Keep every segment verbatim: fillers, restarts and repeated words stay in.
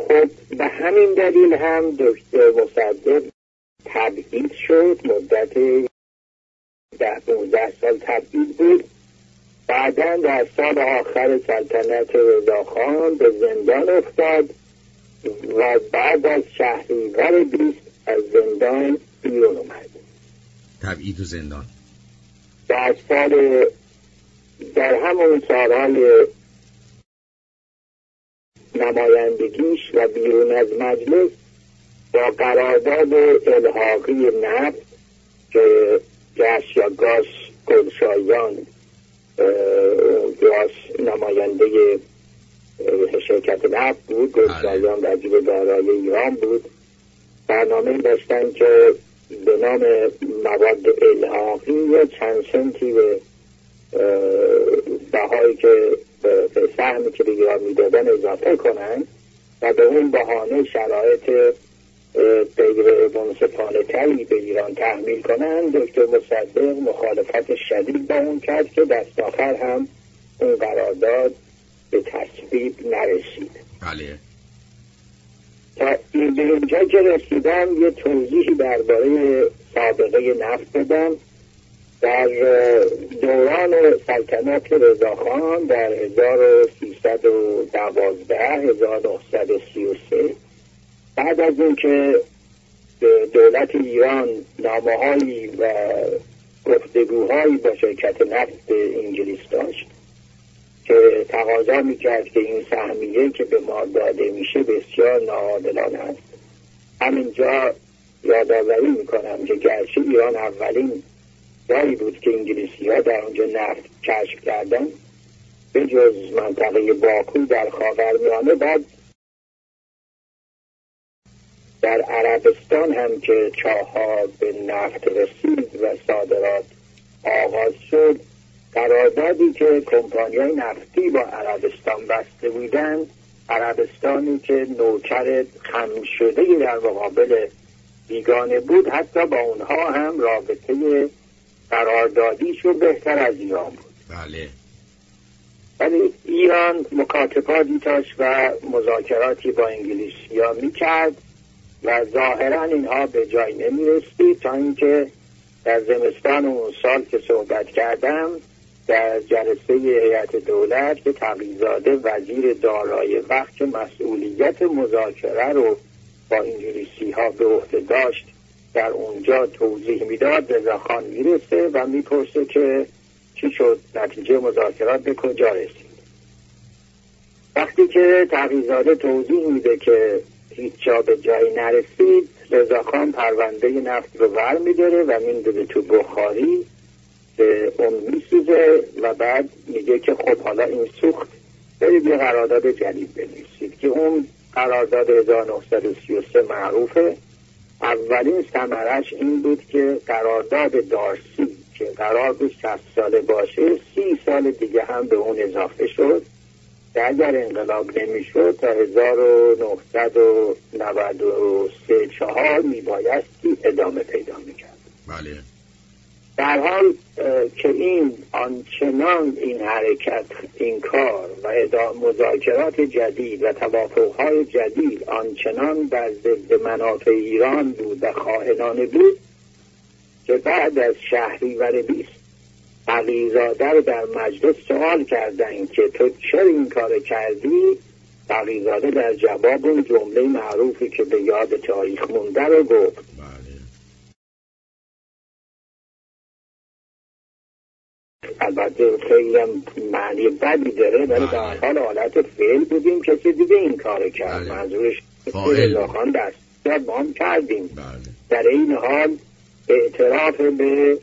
خب به همین دلیل هم دکتر مصدق تبعید شد، مدت ده پانزده سال تبعید بود. بعداً در سال آخر سلطنت رضاخان به زندان افتاد و بعد از شهریور بیست از زندان بیرون اومد. تبعید و زندان در سال در همون سالهای نمایندگیش و بیرون از مجلس با قرارداد الحاقی نفت که گش یا گاش گلشایان گاش نماینده شرکت نفت بود، گلشایان وزیر دارایی ایران بود، برنامه داشتن که به نام مواد الحاقی یا چند سنتی به بهایی که به سهمی که به ایران میدادن اضافه کنن و به اون بهانه شرایط غیر منصفانه تری به ایران تحمیل کنن. دکتر مصدق مخالفت شدید با اون کرد که دست آخر هم اون قرارداد به تصویب نرسید. بله. تا این به اینجا که رسیدم یه توضیحی درباره سابقه نفت بدم. در دوران سلطنت رضاخان در هزار و سیصد و دوازده هزار و نهصد و سی و سه بعد از اینکه دولت ایران نامه‌هایی و گفتگوهایی با شرکت نفت انگلیس داشت که تقاضا میکرد که این سهمیه که به ما داده میشه بسیار ناعادلانه است. همینجا یادآوری میکنم که گرچه ایران اولین جایی بود که انگلیسی ها در اونجا نفت کشف کردن به جز منطقه باکو در خاورمیانه، بعد در عربستان هم که چاه‌ها به نفت رسید و صادرات آغاز شد، قراردادی که کمپانی‌های نفتی با عربستان بسته بودند، عربستانی که نوکر خم شده در مقابل بیگانه بود، حتی با اونها هم رابطه قراردادیش رو بهتر از ایران بود. بله. ولی ایران مکاتباتی داشت و مذاکراتی با انگلیسی‌ها می‌کرد و ظاهراً اینها به جای نمی‌رسید تا اینکه در زمستان اون سال که صحبت کردم در جلسه هیئت دولت که تقی‌زاده وزیر دارایی وقت که مسئولیت مذاکره رو با انگلیسی‌ها به عهده داشت در اونجا توضیح میداد، رضاخان میرسه و میپرسه که چی شد، نتیجه مذاکرات به کجا رسید. وقتی که تقی‌زاده توضیح میده که هیچ جا به جایی نرسید، رضاخان پرونده نفت رو ور میداره و میندازه تو بخاری به اون میسوزه و بعد میگه که خب حالا این سوخت، برید یه قرارداد جدید بنویسید که اون قرارداد هزار و نهصد و سی و سه معروفه. اولین ثمرش این بود که قرارداد دارسی که قرار بود شصت ساله باشه سی سال دیگه هم به اون اضافه شد که اگر انقلاب نمیشد تا هزار و نهصد و نود و سه چهار میبایستی ادامه پیدا میکرد. بله. در حال که این آنچنان این حرکت، این کار و مذاکرات جدید و توافقهای جدید آنچنان بر ضد منافع ایران بود و خائنانه بود که بعد از شهریور بیست تقی‌زاده رو در مجلس سوال کردن که تو چرا این کار کردی؟ تقی‌زاده در جواب اون جمله معروفی که به یاد تاریخ مونده رو گفت. البته خیلی هم معنی بدی داره ولی در حال حالت فعل بودیم، کسی دیگه این کار کرد. بله. منظورش رضاخان دست ما هم کردیم. بله. در این حال اعتراف به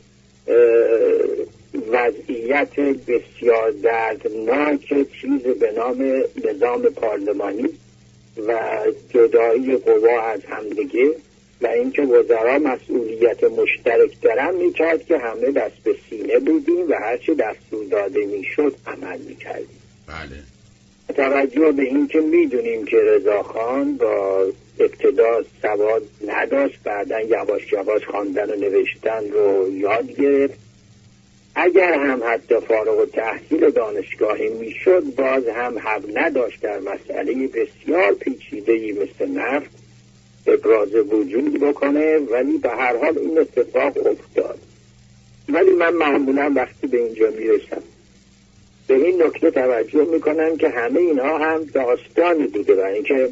وضعیت بسیار دردناک چیز به نام نظام پارلمانی و جدایی قوا از همدیگه و اینکه وزرا مسئولیت مشترک دارن میکرد که همه دست به سینه بودیم و هرچی دستور داده میشد عمل میکردیم. بله. توجه به اینکه میدونیم که رضاخان با ابتدا سواد نداشت، بعدن یواش یواش خواندن و نوشتن رو یاد گرفت اگر هم حتی فارغ التحصیل دانشگاهی میشد باز هم حق نداشت در مسئله بسیار پیچیده‌ای مثل نفت ابراز وجود بکنه، ولی به هر حال این اتفاق افتاد. ولی من معمولا وقتی به اینجا میرسم به این نکته توجه میکنم که همه اینها هم داستانی بوده و اینکه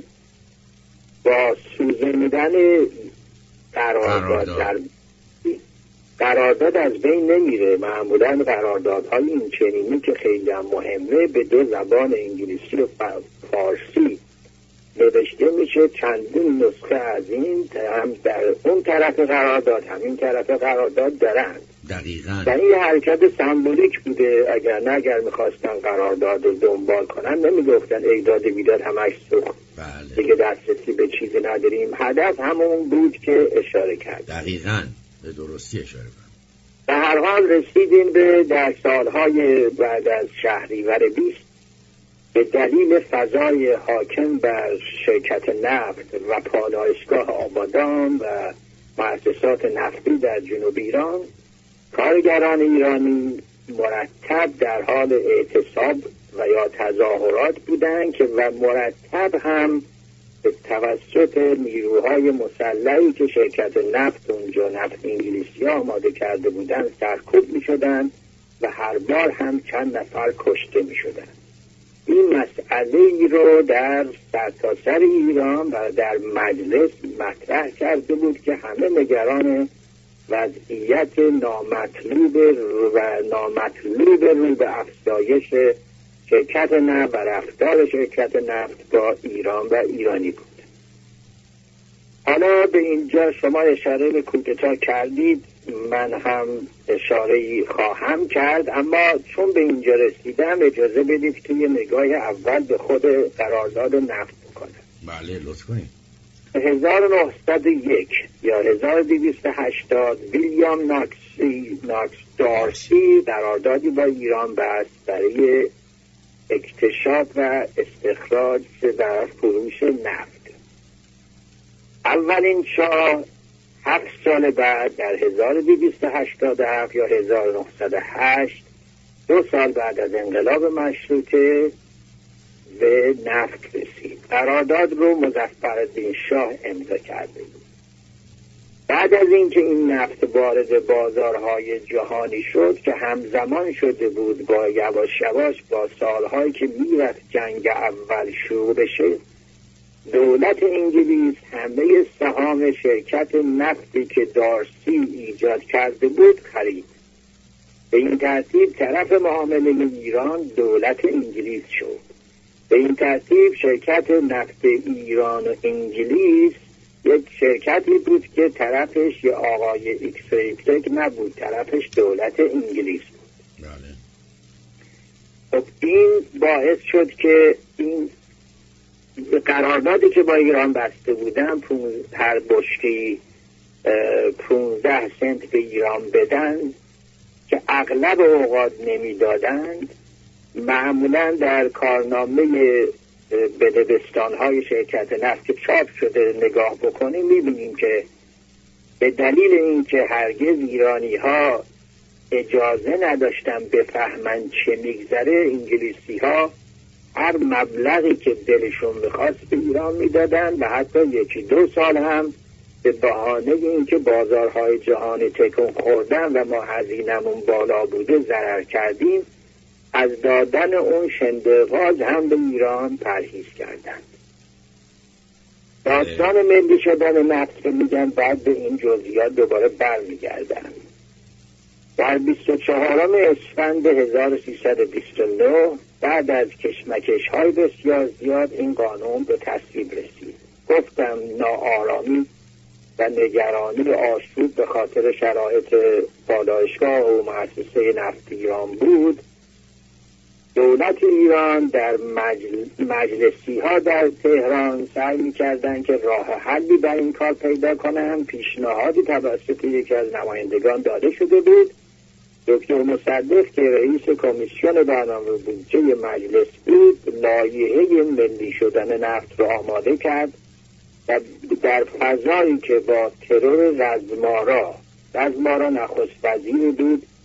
با سوزانیدن قرارداد در قرارداد از بین نمیره. معمولا قراردادهای این چنینی که خیلی هم مهمه به دو زبان انگلیسی و فارسی نوشته میشه. چندین نسخه از این هم در اون طرف قرارداد همین طرف قرارداد دارند. دقیقاً. و این حرکت سمبولیک بوده. اگر نه اگر میخواستن قرارداد رو دنبال کنن نمیگفتن ایداد بیداد همش سوخت. بله. دیگه دسترسی به چیزی نداریم. هدف همون بود که اشاره کرد. دقیقاً به درستی اشاره کرد. به هر حال رسیدیم به در سالهای بعد از شهریور بیست به دلیل فضای حاکم بر شرکت نفت و پالایشگاه آبادان و مؤسسات نفتی در جنوب ایران، کارگران ایرانی مرتب در حال اعتصاب و یا تظاهرات بودند که و مرتب هم به توسط نیروهای مسلحی که شرکت نفت اونجا نفت انگلیسی آماده کرده بودند سرکوب می شدند و هر بار هم چند نفر کشته می شدند. این مسئله ای رو در سرتاسر ایران و در مجلس مطرح کرده بود که همه نگران وضعیت نامطلوب و نامطلوب رو به افزایش شرکت نفت و رفتار شرکت نفت با ایران و ایرانی بود. حالا به اینجا شما اشاره به کودتا کردید، من هم اشاره خواهم کرد، اما چون به اینجا رسیدم اجازه بدید که یه نگاه اول به خود قرارداد نفت بکنم. بله لطف کنید. هزار و نهصد و یک یا هزار و دویست و هشتاد ویلیام ناکسی ناکس دارسی قراردادی با ایران بست برای اکتشاف و استخراج و فروش نفت. اولین شاه هفت سال بعد در هزار و دویست و هشتاد و هفت یا هزار و نهصد و هشت، دو سال بعد از انقلاب مشروطه، به نفت رسید. قرارداد رو مظفرالدین شاه امضا کرده بود. بعد از اینکه این نفت وارد بازارهای جهانی شد که همزمان شده بود با یواش یواش با سالهایی که میرفت جنگ اول شروع بشه، دولت انگلیس همه سهام شرکت نفتی که دارسی ایجاد کرده بود خرید. به این ترتیب طرف معامله ایران دولت انگلیس شد. به این ترتیب شرکت نفت ایران و انگلیس یک شرکتی بود که طرفش یه آقای ایکس ریپتک نبود، طرفش دولت انگلیس بود. بله. خب این باعث شد که این قراردادی که با ایران بسته بودن هر بشکه‌ای پونزده سنت به ایران بدن که اغلب اوقات نمیدادند. معمولا در کارنامه بدبستان‌های شرکت نفت که چاپ شده نگاه بکنیم می‌بینیم که به دلیل اینکه هرگز ایرانی‌ها اجازه نداشتن بفهمن چه میگذره، انگلیسی‌ها هر مبلغی که دلشون می‌خواست به ایران میدادن و حتی یکی دو سال هم به بهانه اینکه بازارهای جهانی تکون خوردن و ما هزینه‌مون بالا بوده ضرر کردیم، از دادن اون شندقاز هم به ایران پرهیز کردند. داستان ملی شدن نفت رو میگن بعد به این جزئیات دوباره برمیگردن. در بیست و چهارم اسفند هزار و سیصد و بیست و نه بعد از کشمکش های بسیار زیاد این قانون به تصویب رسید. گفتم ناآرامی و نگرانی آشوب به خاطر شرایط پالایشگاه و مؤسسه نفت ایران بود. دولت ایران در مجل... مجلسی ها در تهران سعی می کردن که راه حلی بر این کار پیدا کنن. پیشنهادی توسط یکی از نمایندگان داده شده بود. دکتر مصدق که رئیس کمیسیون برنامه بودجه مجلس بود، لایحه ملی شدن نفت را آماده کرد و در فضایی که با ترور رزمارا رزمارا نخست وزیر بود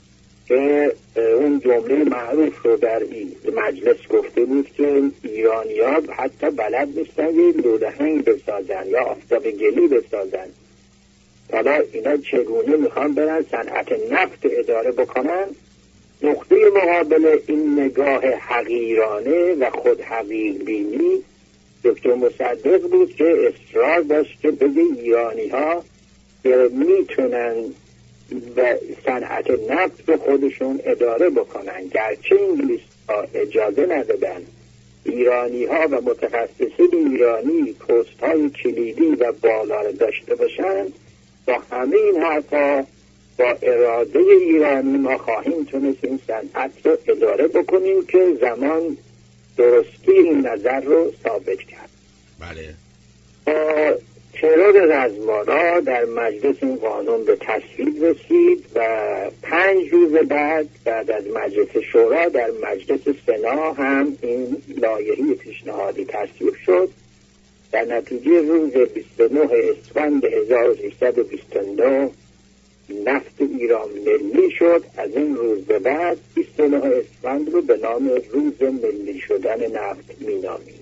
که اون جمله معروف رو در مجلس گفته بود که ایرانی ها حتی بلد نیستن یه لولهنگ بسازن یا آفتاب گلی بسازن، حالا اینا چگونه میخوان برن صنعت نفت اداره بکنن. نقطه مقابل این نگاه حقیرانه و خود حقیر بینی دکتر مصدق بود که اصرار داشت که بگه ایرانی ها میتونن و صنعت نفت رو خودشون اداره بکنن، گرچه انگلیس ها اجازه ندادن ایرانی ها و متخصصین ایرانی پست های کلیدی و بالا رو داشته باشن. با همه این حرفا با اراده ایرانی ما خواهیم تونست این صنعت رو اداره بکنیم که زمان درستی این نظر رو ثابت کرد. بله. با ترور رزمارا در مجلس این قانون به تصویب رسید و پنج روز بعد بعد از مجلس شورا در مجلس سنا هم این لایحه پیشنهادی تصویب شد. در نتیجه روز بیست و نه اسفند هزار و سیصد و بیست و نه نفت ایران ملی شد. از این روز به بعد بیست و نه اسفند رو به نام روز ملی شدن نفت مینامیم.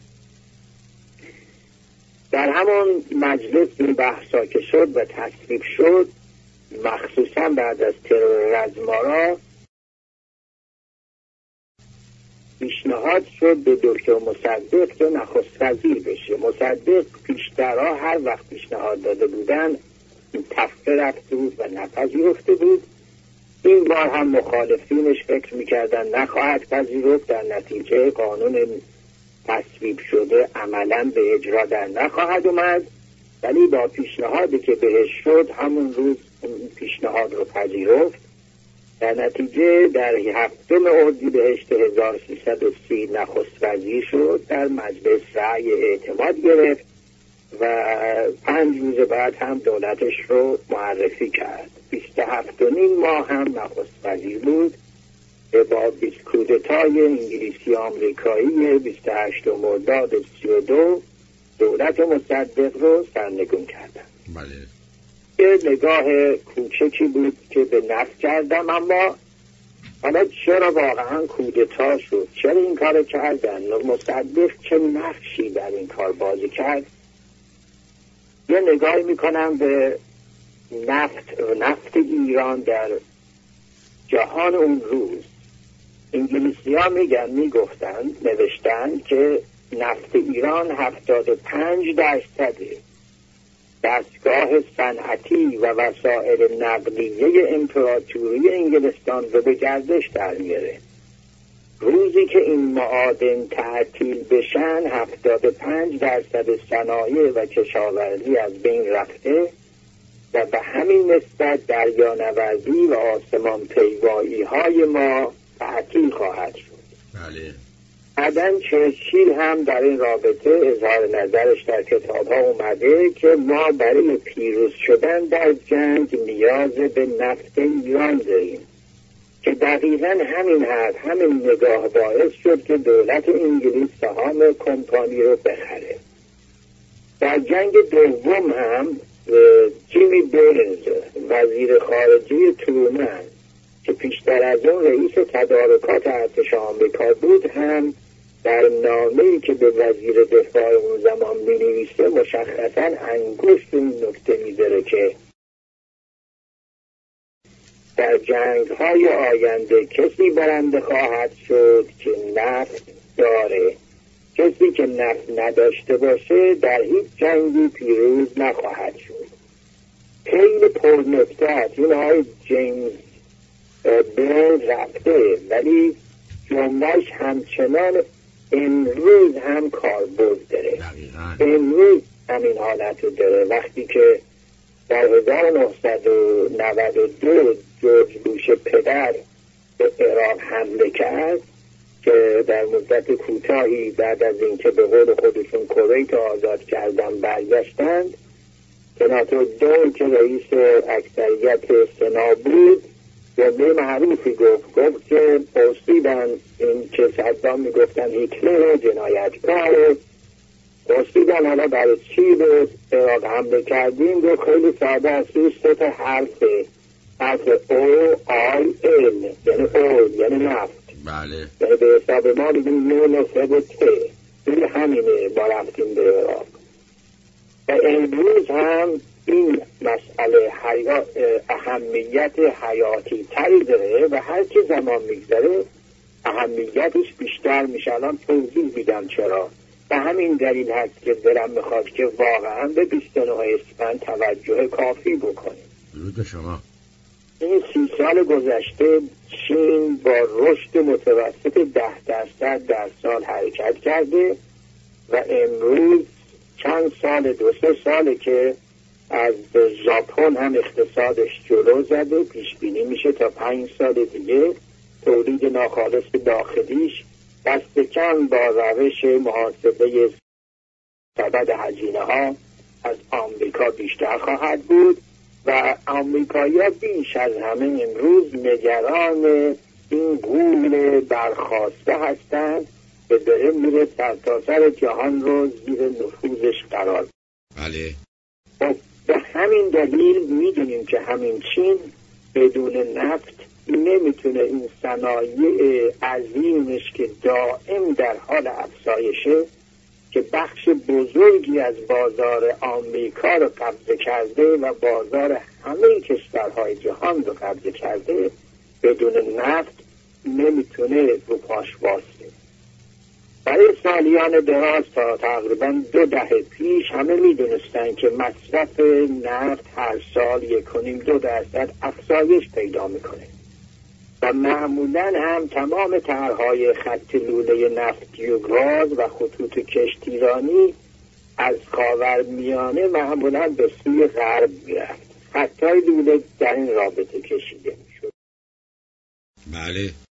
در همان مجلس این بحثا که شد و تصویب شد، مخصوصا بعد از ترور رزمارا پیشنهاد شد به دکتر مصدق که نخست وزیر بشه. مصدق پیشترها هر وقت پیشنهاد داده بودن تفته رفته بود و نپذیرفته بود. این بار هم مخالفینش فکر میکردن نخواهد پذیرفت، در نتیجه قانون تصویب شده عملا به اجرا در نخواهد اومد، ولی با پیشنهادی که بهش شد همون روز پیشنهاد رو پذیرفت. در نتیجه در هفتم اردیبهشت هزار و سیصد و سی نخست وزیر شد، در مجلس رأی اعتماد گرفت و پنج روز بعد هم دولتش رو معرفی کرد. بیست و هفت و نیم ماه هم نخست وزیر بود که با بیست کودتای انگلیسی آمریکایی بیست و هشتم مرداد سی و دو دولت مصدق رو سرنگون کردن. بله. یه نگاه کوچکی بود که به نفت کردم، اما حالا چرا واقعا کودتا شد؟ چرا این کار کردن؟ مصدق چه نقشی در این کار بازی کرد؟ یه نگاهی میکنم به نفت و نفت ایران در جهان اون روز. انگلیسی ها میگن میگفتن نوشتن که نفت ایران هفتاد و پنج درصده دستگاه صنعتی و وسایل نقلیه امپراتوری انگلستان رو به گردش در میاره. روزی که این معادن تعطیل بشن هفتاد و پنج درصد صنایع و کشاورزی از بین رفته و به همین نسبت دریانوردی و آسمان پیمایی های ما تعطیل خواهد شد. بله. بعدن چرچیل هم در این رابطه اظهار نظرش در کتاب ها اومده که ما برای پیروز شدن در جنگ نیاز به نفت ایران داریم، که دقیقا همین حد همین نگاه باعث شد که دولت انگلیس سهام کمپانی رو بخره. در جنگ دوم هم جیمی برنز وزیر خارجه ترومن که پیشتر از اون رئیس تدارکات ارتش آمریکا بود هم در نامه‌ای که به وزیر دفاع اون زمان می‌نویسه مشخصاً انگشت این نکته می‌ذاره که در جنگ‌های آینده کسی برنده خواهد شد که نفت داره. کسی که نفت نداشته باشه در هیچ جنگی پیروز نخواهد شد. خیلی پرنکته است. این های جیمز برنز رفته ولی جملهش همچنان امروز هم کاربرد داره. امروز همین حالت رو داره. وقتی که در هزار و نهصد و نود و دو جورج بوش پدر به عراق حمله کرد که در مدت کوتاهی بعد از اینکه به قول خودشون کویت آزاد کردن برگشتند، سناتور دون که رئیس اکثریت سنا بود جمله معروفی گفت گفت که پرسیدن این که صدام میگفتن هیتلر جنایتکار، پرسیدن حالا برای چی به عراق حمله کردیم؟ گفت خیلی ساده است، سه تا حرفه. حرف او آی ال یعنی اویل یعنی نفت. بله. یعنی به حساب ما بگیم نو نصب و ته این همینه با رفتیم به عراق. و امروز هم این مسئله حیا... اهمیت حیاتی تری داره و هر که زمان میگذره اهمیتش بیشتر میشه. الان توضیح میدم چرا. به همین دلیل هست که دلم میخواد که واقعا به بیست و نه اسفند توجه کافی بکنیم. درود به شما. این سی سال گذشته چین با رشد متوسط ده درصد در سال حرکت کرده و امروز چند سال دو سه ساله که از ژاپن هم اقتصادش جلو زده. پیش بینی میشه تا پنج سال دیگه تولید ناخالص داخلیش دست کم با روش محاسبه سبد هزینه ها از آمریکا بیشتر خواهد بود و آمریکایی‌ها بیش از همه امروز نگران این غول برخاسته هستند که داره میره سرتاسر جهان رو زیر نفوذش قرار. بله. و به همین دلیل میدونیم که همین چین بدون نفت نمیتونه این صنایع عظیمش که دائم در حال افزایشه که بخش بزرگی از بازار آمریکا رو قبضه کرده و بازار همه کشورهای جهان رو قبضه کرده، بدون نفت نمیتونه رو پاش واسطه. برای سالیان دراز تا تقریبا دو دهه پیش همه میدونستن که مصرف نفت هر سال یک و نیم دو درصد افزایش پیدا میکنه و معمولا هم تمام طرحهای خط لوله نفتی و گاز و خطوط کشتیرانی از خاورمیانه معمولا به سوی غرب میرفت. خطای لوله در این رابطه کشیده میشد. بله.